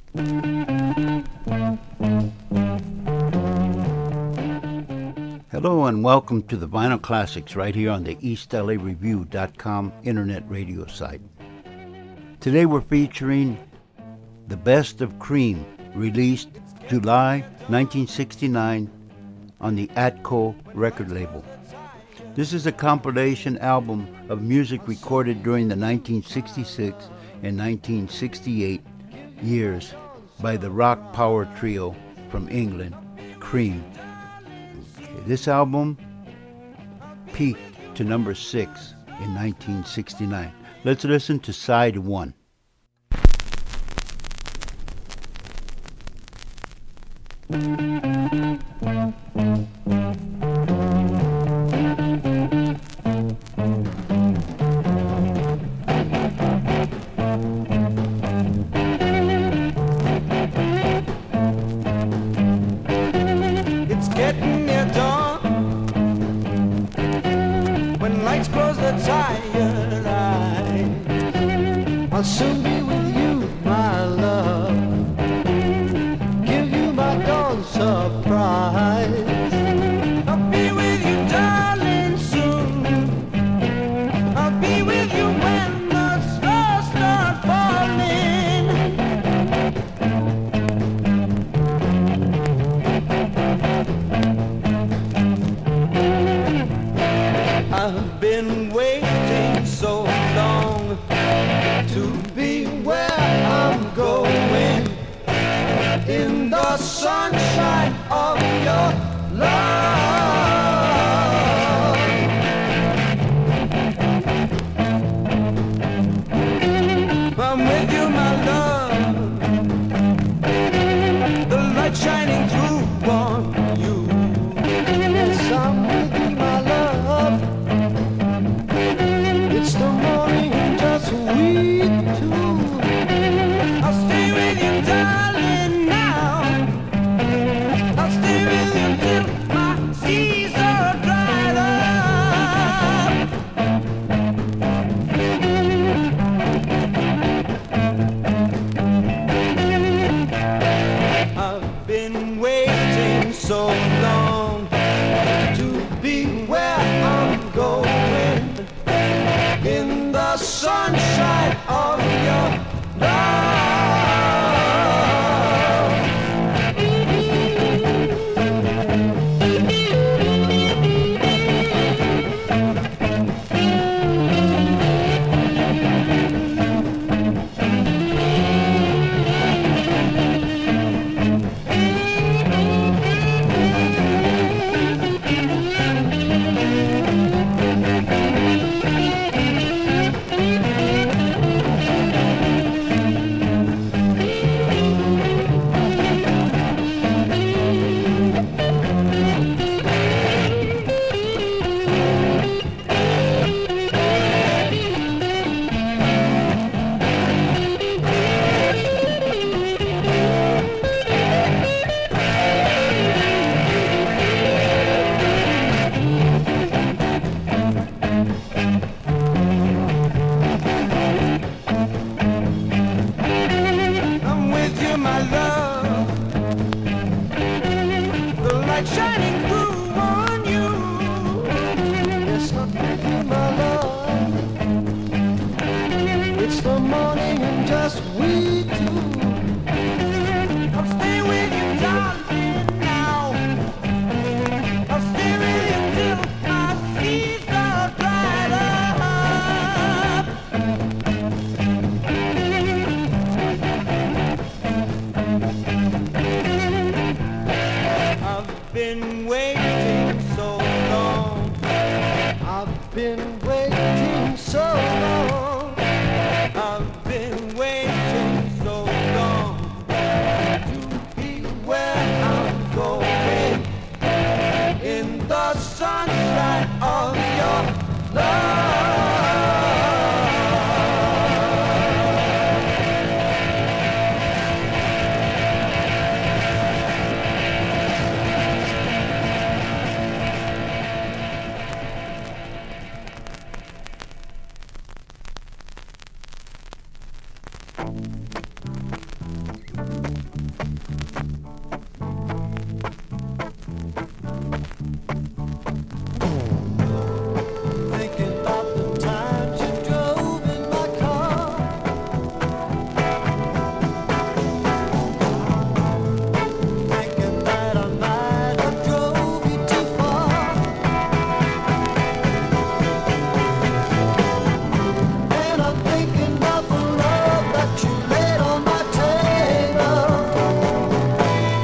Hello and welcome to the Vinyl Classics right here on the EastLAReview.com internet radio site. Today we're featuring The Best of Cream, released July 1969 on the Atco record label. This is a compilation album of music recorded during the 1966 and 1968 years by the rock power trio from England, Cream. This album peaked to number 6 in 1969. Let's listen to side 1. It's getting near dawn when lights close the tired eyes. I'll soon be with you, my love. Give you my dawn surprise. I'll be with you, darling, soon. I'll be with you when the stars start falling. I've been waiting so long to be where I'm going, in the sunshine of your love. I'm with you, my love, the light shining through on you. Yes, I'm with you, my love. It's the morning, just we two. I'll stay with you, darling, now. I'll stay with you till my seas are dried up. I've been waiting so long to be where I'm going, in the sunshine of your love. I'm with you, my love, the light shining through on you. Yes, I'm with you, my love. It's the morning and just we two. I'll stay with you, darling, now. I'll stay with you till my seas are dried up. And I'm thinking of the love that you laid on my table.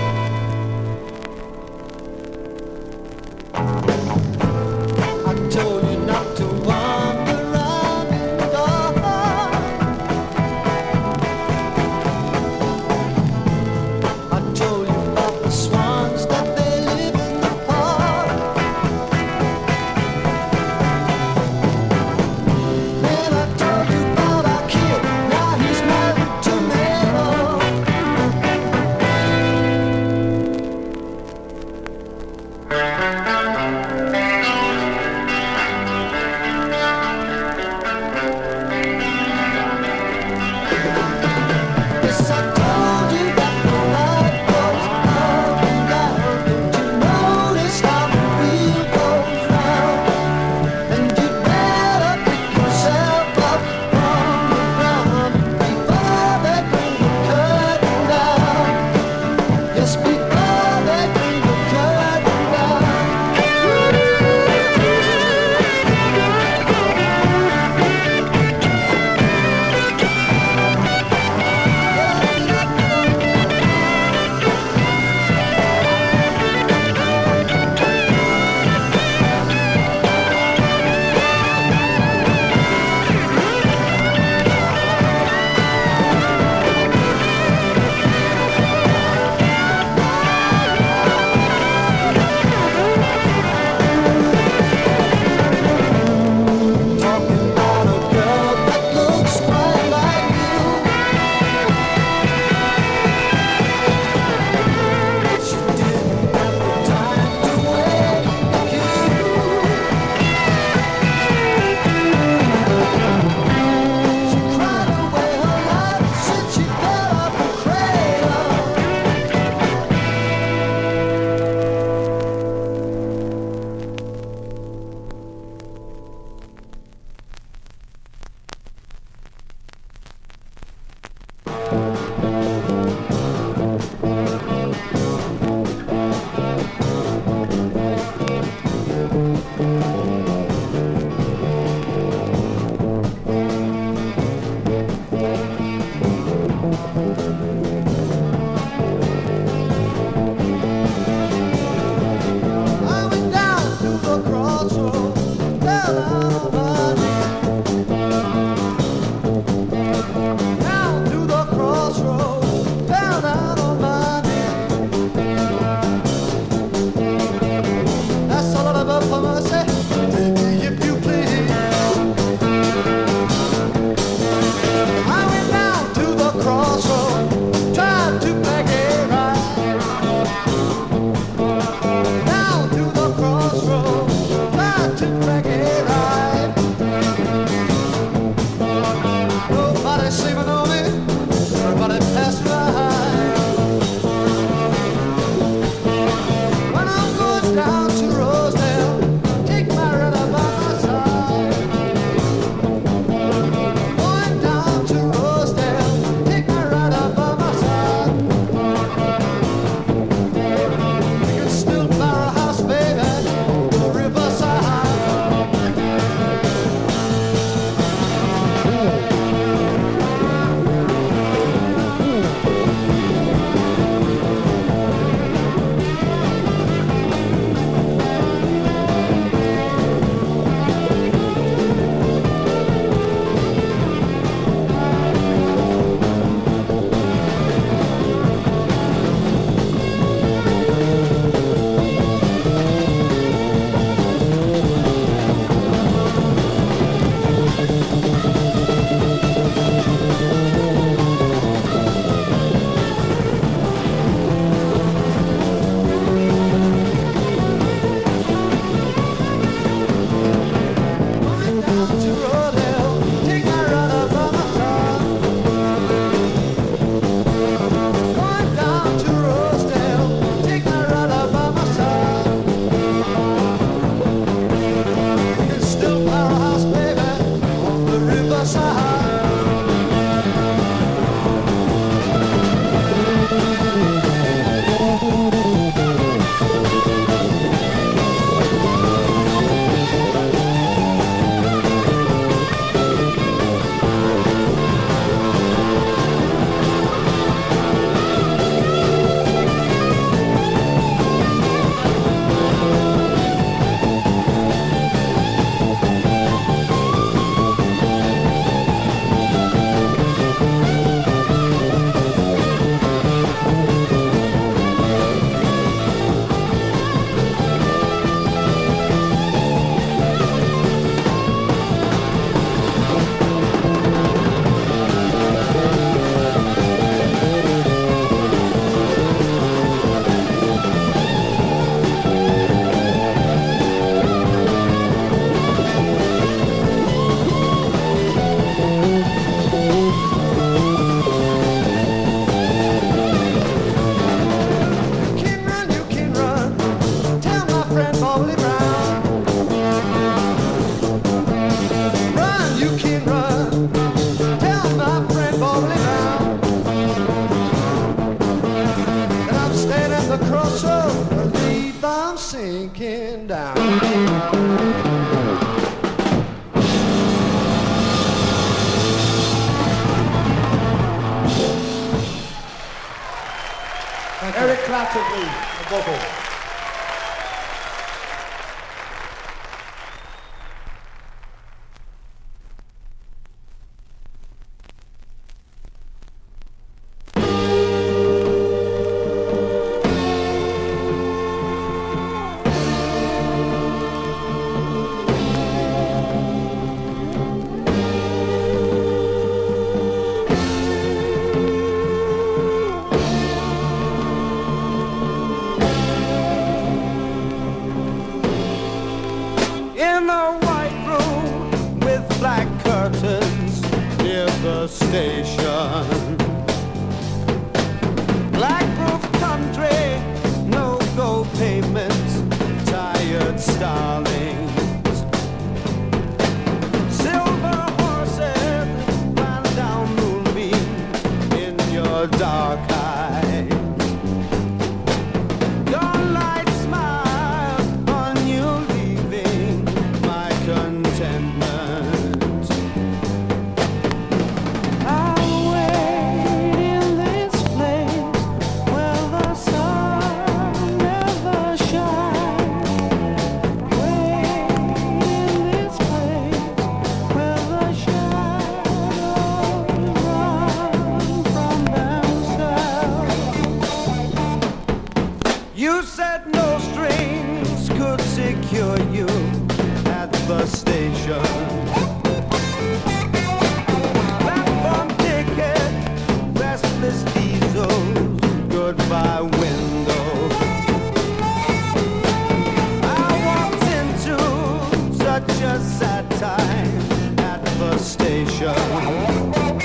so believe I'm sinking down. Eric Clapton, please, the vocal. Station, black roof country, no go pavements, tired starlings, silver horses ran down moonbeam in your dark eyes. Dawnlight smile on you leaving my contentment. You said no strings could secure you at the station. Platform ticket, restless diesels, goodbye windows. I walked into such a sad time at the station.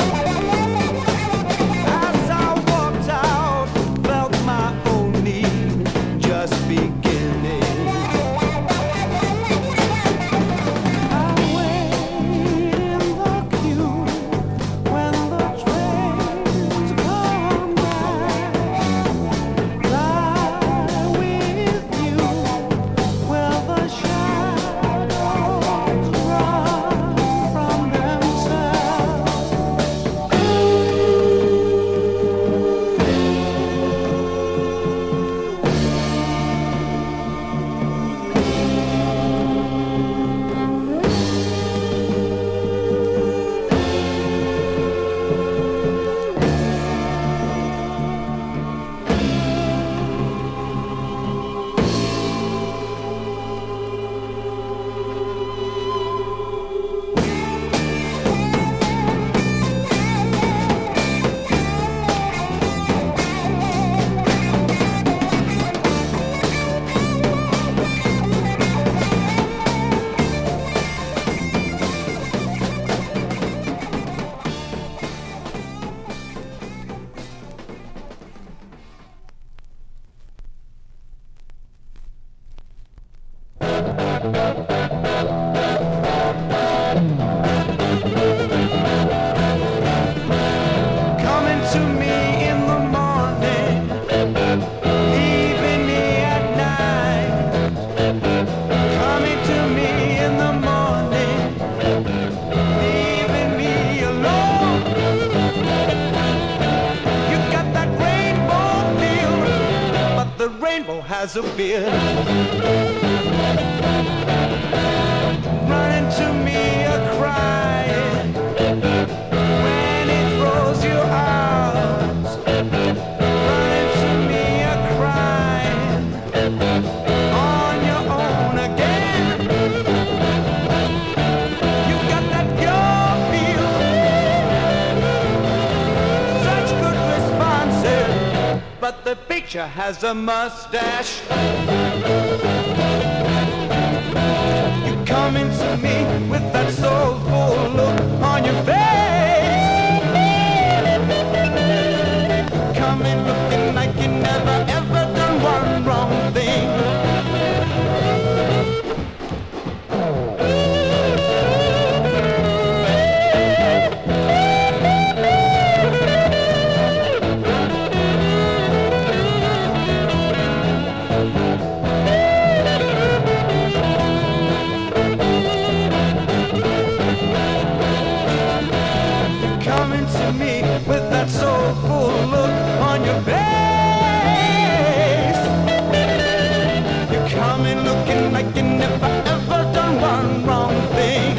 Coming to me in the morning, leaving me at night. Coming to me in the morning, leaving me alone. You got that rainbow feel, but the rainbow has a beard. Running to me a crying when it throws you out. Running to me a crying on your own again. You got that pure feel, such good responses, but the picture has a mustache. Coming to me with that soulful look on your face. Coming looking like you never ever done one wrong thing. face. You come in looking like you never ever done one wrong thing.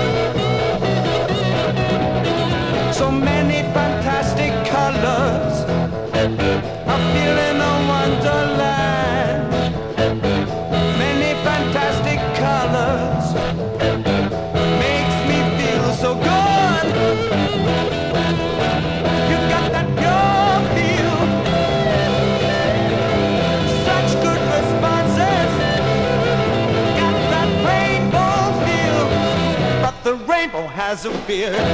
So many fantastic colors, I feel in a wonderland. Many fantastic colors makes me feel so good. You got that pure feel, such good responses. Got that rainbow feel, but the rainbow has a beard.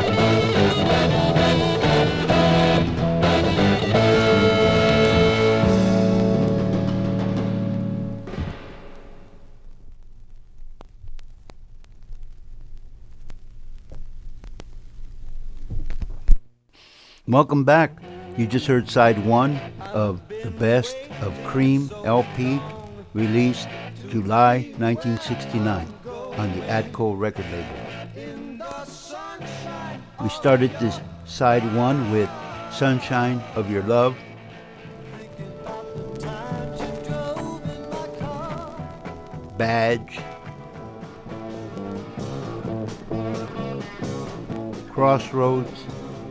Welcome back. You just heard side one of the Best of Cream LP, released July 1969 on the Atco record label. We started this side one with Sunshine of Your Love, Badge, Crossroads,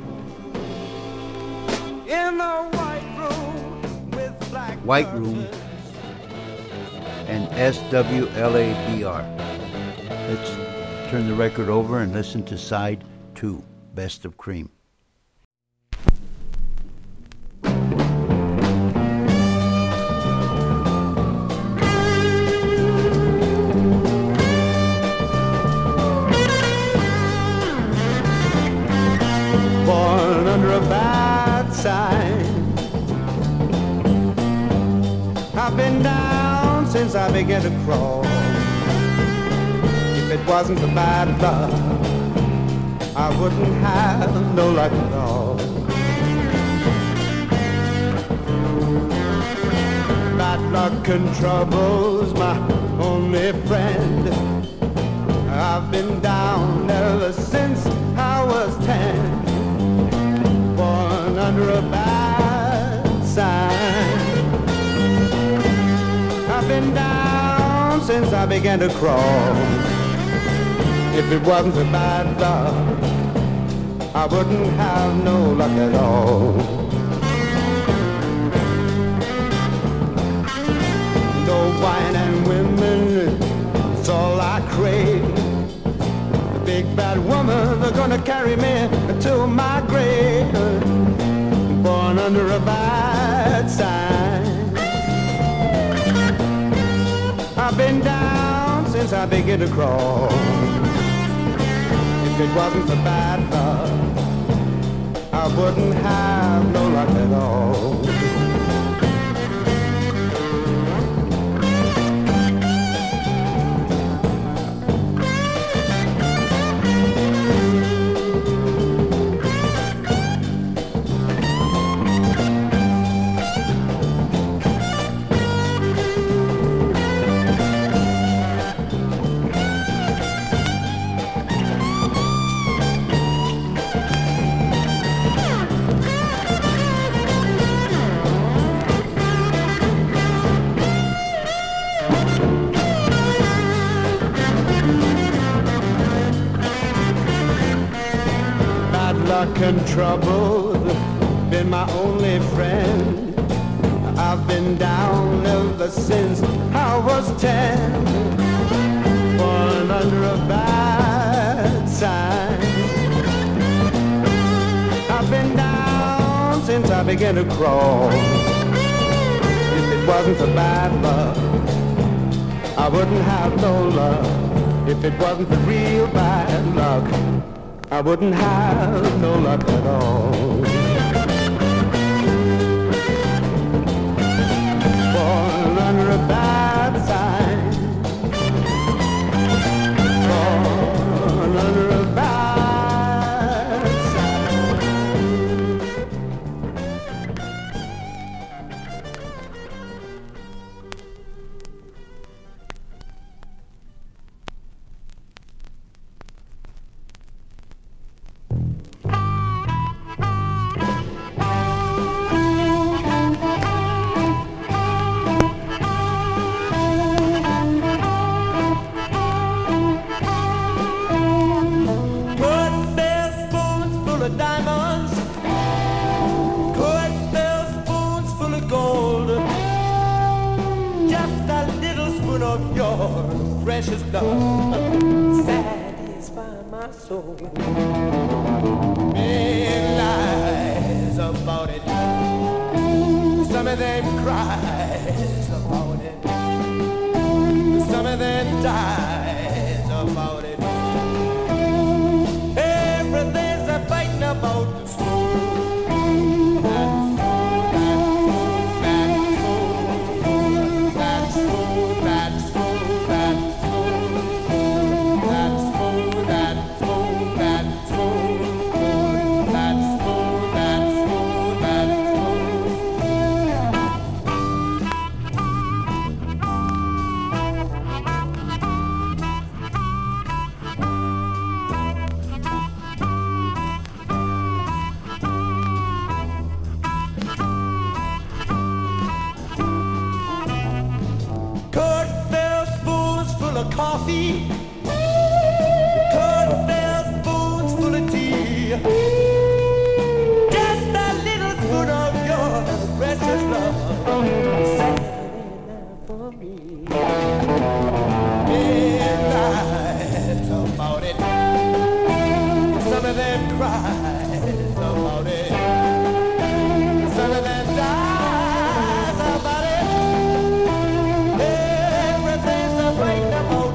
In a white room with black White Room, and SWLABR. Let's turn the record over and listen to side two, Best of Cream. born under a bad sign. I've been down since I began to crawl. If it wasn't for bad luck, I wouldn't have no luck at all. Bad luck and trouble's my only friend. I've been down ever since I was 10, born under a bad sign. I've been down since I began to crawl. If it wasn't for bad luck, I wouldn't have no luck at all. No wine and women, it's all I crave. The big bad woman, they're gonna carry me to my grave. Born under a bad sign. I've been down since I began to crawl. If it wasn't for bad luck, I wouldn't have no luck at all. Luck and trouble been my only friend. I've been down ever since I was 10, born under a bad sign. I've been down since I began to crawl. If it wasn't for bad luck, I wouldn't have no luck. If it wasn't for real bad luck, I wouldn't have no luck at all. Born under a bad sign. Born under a bad sign. of your precious love satisfy my soul. Many lies about it, some of them cries about it, some of them dies about it. Everything's a fighting about the soul. Coffee, cornflakes, spoons full of tea. Just a little spoon of your precious love, setting down for me. Lies about it, some of them cries about it, some of them dies about it. Everything's a break about.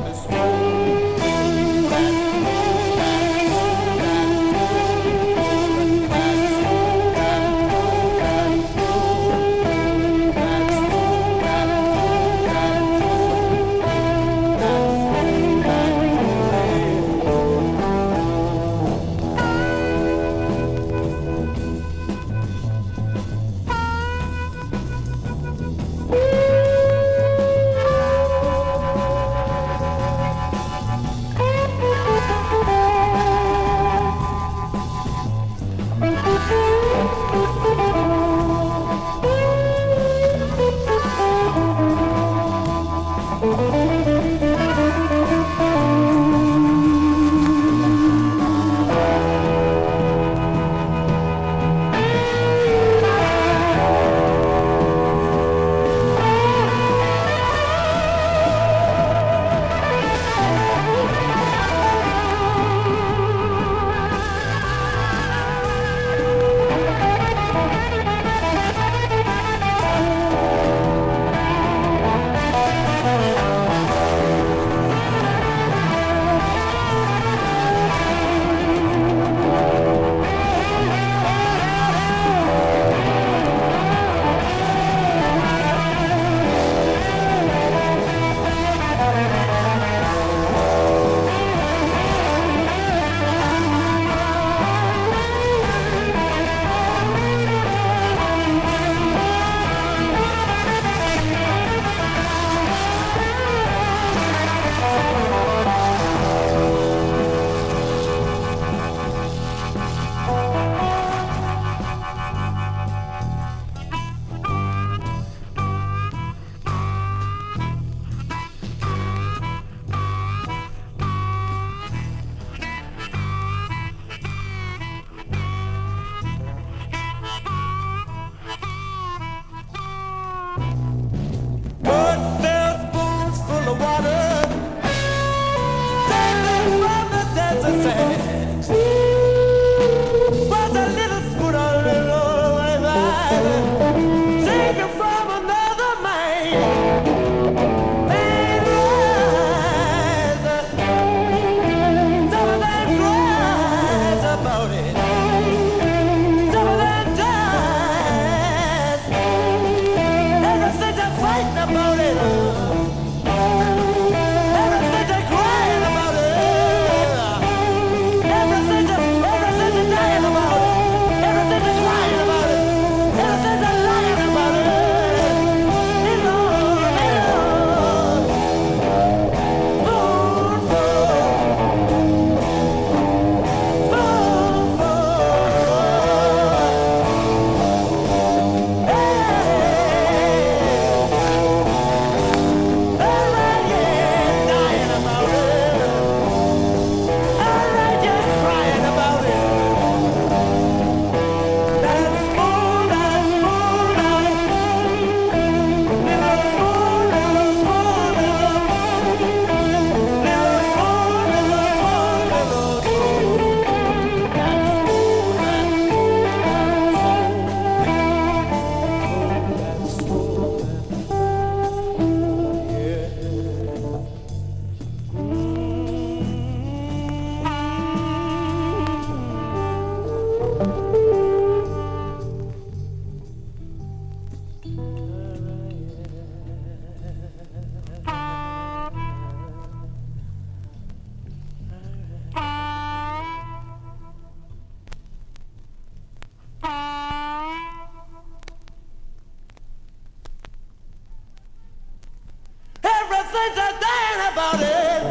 about it.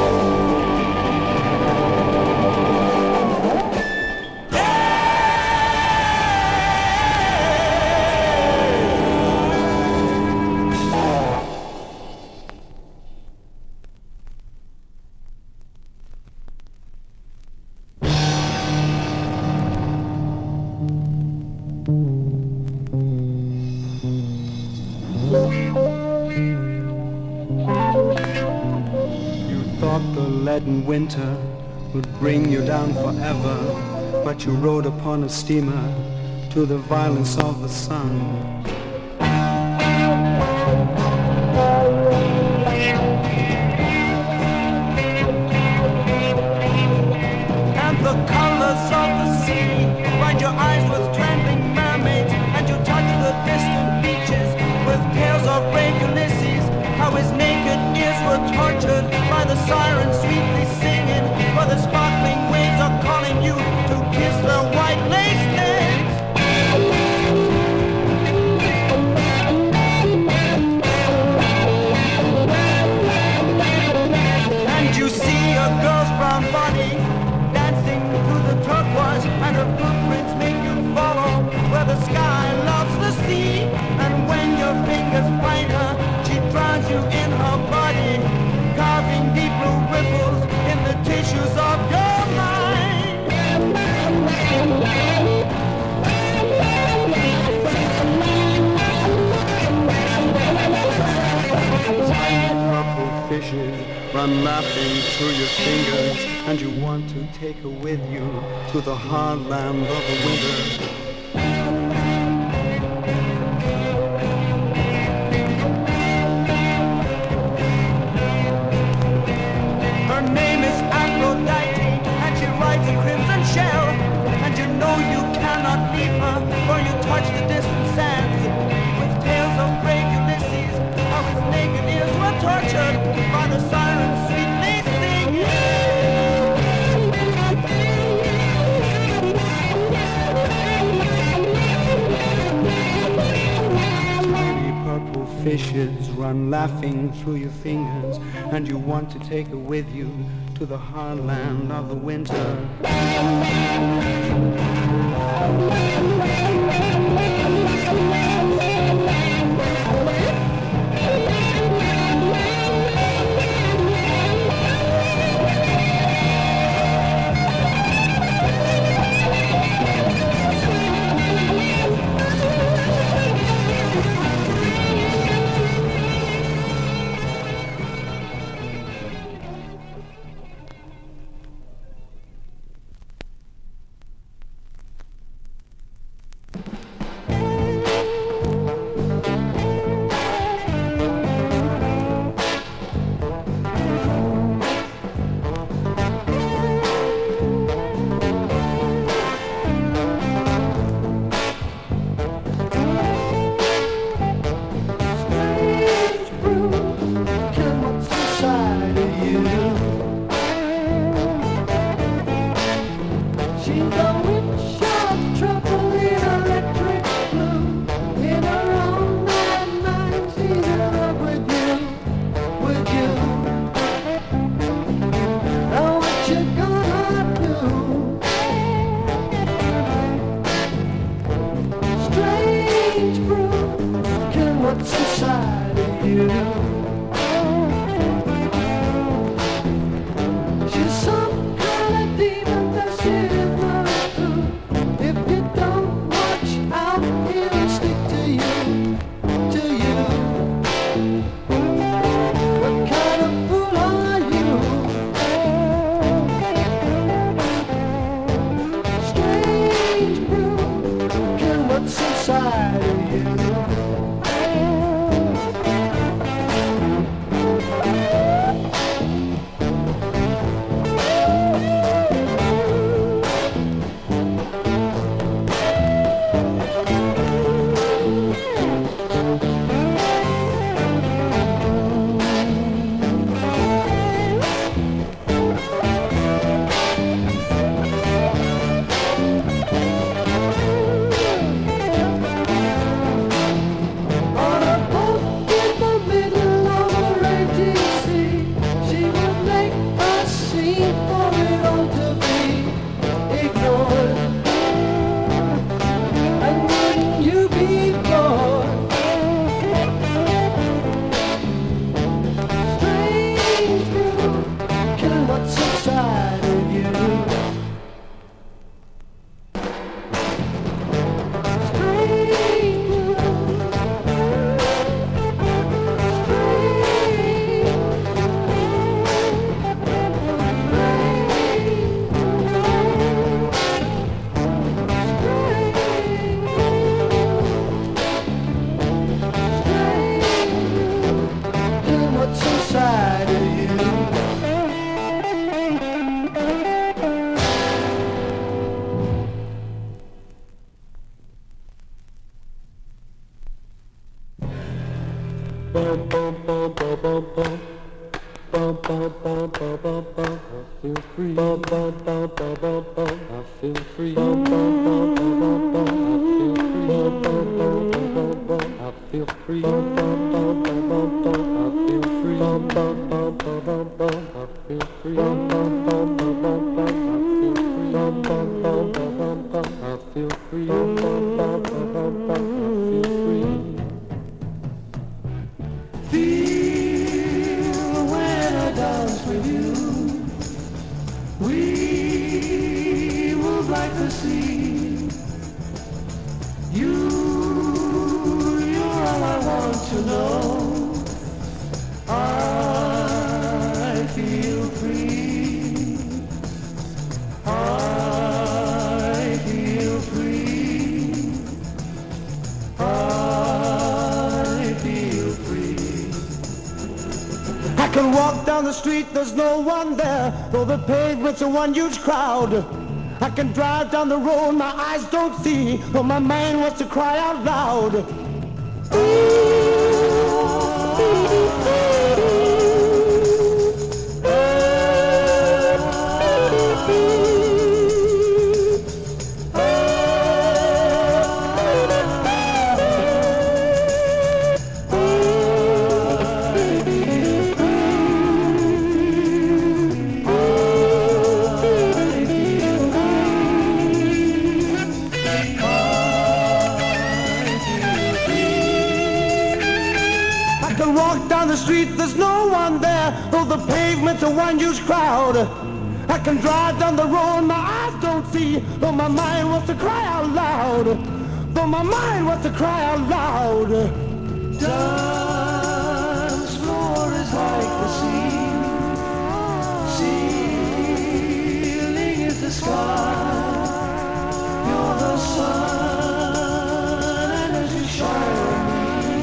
leaden winter would bring you down forever, but you rode upon a steamer to the violence of the sun. And the colors of the sea blind your eyes with trembling mermaids, and you touch the distant beaches with tales of brave Ulysses, how his naked ears were tortured by the sirens sweetly singing, for the sparkling waves are calling you to kiss their white lace necks. And you see a girl's brown body dancing through the turquoise, and her footprints make you follow where the sky loves the sea. And when your fingers find her, she drowns you in her body, carving deep blue ripples in the tissues of your mind. Purple fishes run laughing through your fingers, and you want to take her with you to the hard land of the winter. Her name is Aphrodite, and she rides a crimson shell, and you know you cannot leave her, for you touch the distant sands with tales of brave Ulysses, how his naked ears were tortured by the sirens sweetly Tiny purple fishes run laughing through your fingers, and you want to take her with you to the hard land of the winter. There's no one there, though the pavement's a one huge crowd. I can drive down the road, my eyes don't see, but my mind wants to cry out loud. There's no one there, though the pavement's a one huge crowd. I can drive down the road, my eyes don't see, though my mind wants to cry out loud. Though my mind wants to cry out loud. Dance floor is like the sea, ceiling is the sky. You're the sun, and as you shine on me,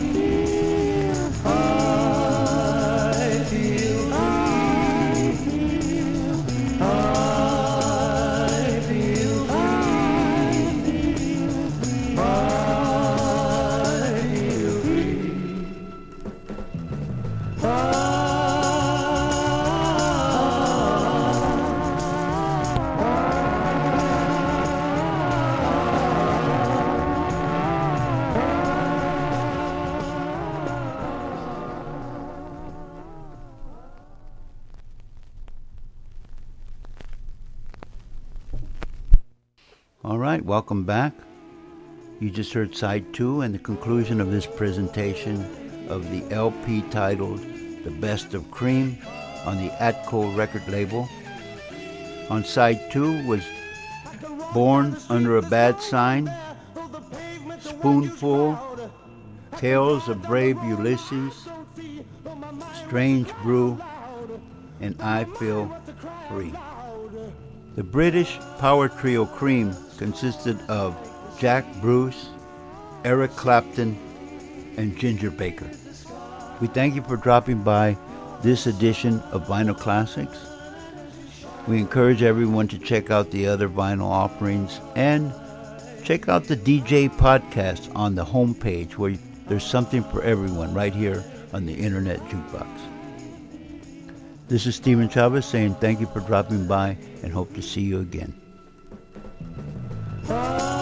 welcome back. You just heard side 2 and the conclusion of this presentation of the LP titled The Best of Cream on the Atco record label. On side 2 was Born Under a Bad Sign, Spoonful, Tales of Brave Ulysses, Strange Brew, and I Feel Free. The British power trio Cream consisted of Jack Bruce, Eric Clapton, and Ginger Baker. We thank you for dropping by this edition of Vinyl Classics. We encourage everyone to check out the other vinyl offerings and check out the DJ podcast on the homepage where there's something for everyone right here on the Internet Jukebox. This is Stephen Chavez saying thank you for dropping by and hope to see you again.